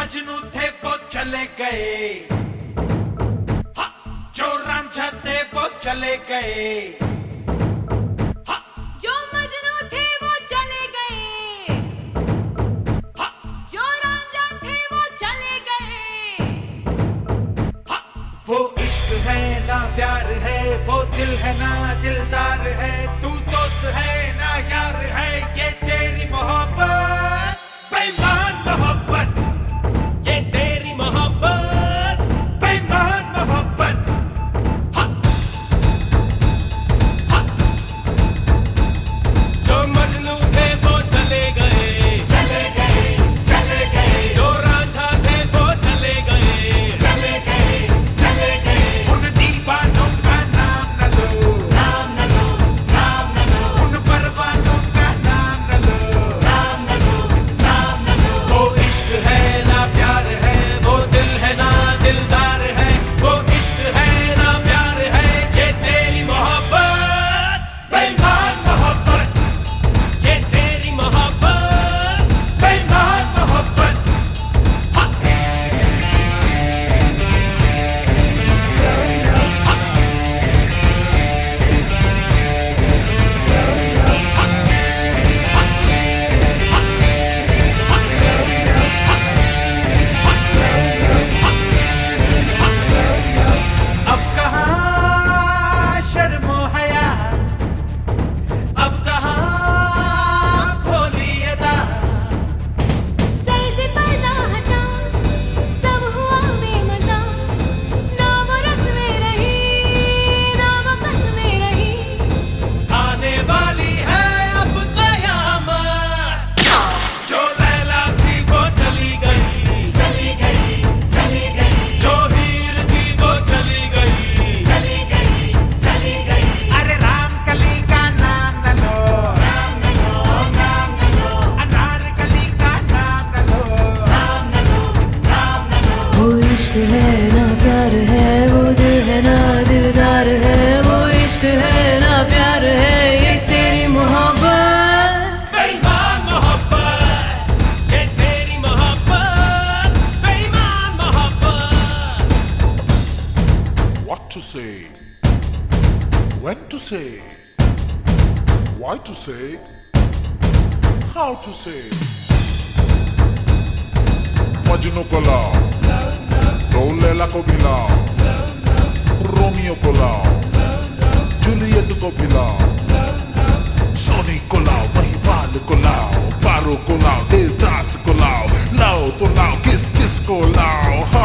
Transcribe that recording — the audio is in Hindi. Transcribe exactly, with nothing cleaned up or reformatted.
मजनू थे वो चले गए, जो रांझा थे वो चले गए, जो मजनू थे वो चले गए, जो रांझा थे वो चले गए। वो इश्क है ना प्यार है, वो दिल है ना दिलदार है, तू दोस्त है ना यार है, ये तेरी मोहब्बत बेईमान मोहब्बत, ये तेरी मोहब्बत बेईमान मोहब्बत। जो मजनू थे वो चले गए, चले गए, चले गए, जो रांझा थे वो चले गए, चले गए, चले गए। उन दीवानों का नाम न लो, नाम न लो, नाम न लो, उन परवानों का नाम न लो, नाम न लो, नाम न लो। वो इश्क है ना प्यार है, वो दिल है ना दिलदार है, वो इश्क है ना प्यार है, ये तेरी मोहब्बत बेईमान मोहब्बत, ये तेरी मोहब्बत बेईमान मोहब्बत। अब कहाँ शर्मो हया, अब कहाँ भोली अदा, सर से पर्दा हटा, सब हुआ बेमजा, ना वो रस्में रही, ना वो कसमें रही। आने वाली है अब कयामत, जो लैला थी वो चली गई, चली गई, चली गई, जो हीर थी वो चली गई, चली गई, चली गई। अरे राम कली का नाम न लो, नाम न लो, नाम न लो, अनारकली का नाम न लो, नाम न लो, नाम न लो। वो इश्क है ना प्यार है, वो दिल है ना दिलदार है, वो इश्क है ना प्यार है, ये तेरी मोहब्बत बेईमान मोहब्बत, ये तेरी मोहब्बत बेईमान मोहब्बत। What to say, when to say, why to say, how to say. Majnu को लाओ, तो लैला को भी लाओ, रोमियो को लाओ, जूलियट को भी लाओ, सोनी को लाओ, महिवाल को लाओ, पारो को लाओ, देवदास को लाओ, लाओ तो लाओ, किस किस को लाओ।